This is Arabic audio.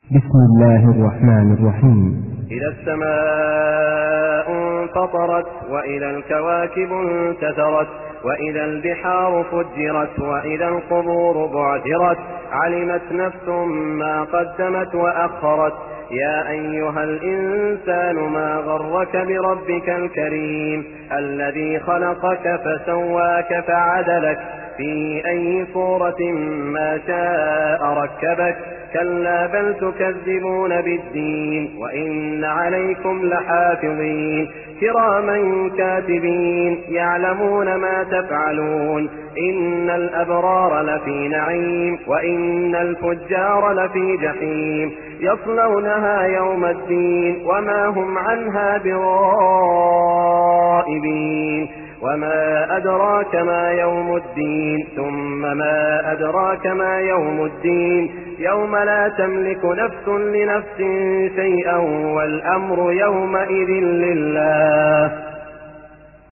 بسم الله الرحمن الرحيم. إذا السماء انفطرت وإذا الكواكب انتثرت وإذا البحار فجرت وإذا القبور بعثرت علمت نفس ما قدمت وأخرت. يا أيها الإنسان ما غرك بربك الكريم الذي خلقك فسواك فعدلك في أي صورة ما شاء ركبك. كلا بل تكذبون بالدين وإن عليكم لحافظين كراما كاتبين يعلمون ما تفعلون. إن الأبرار لفي نعيم وإن الفجار لفي جحيم يصلونها يوم الدين وما هم عنها بغائبين. وما أدراك ما يوم الدين ثم ما أدراك ما يوم الدين يوم لا تملك نفس لنفس شيئا والأمر يومئذ لله.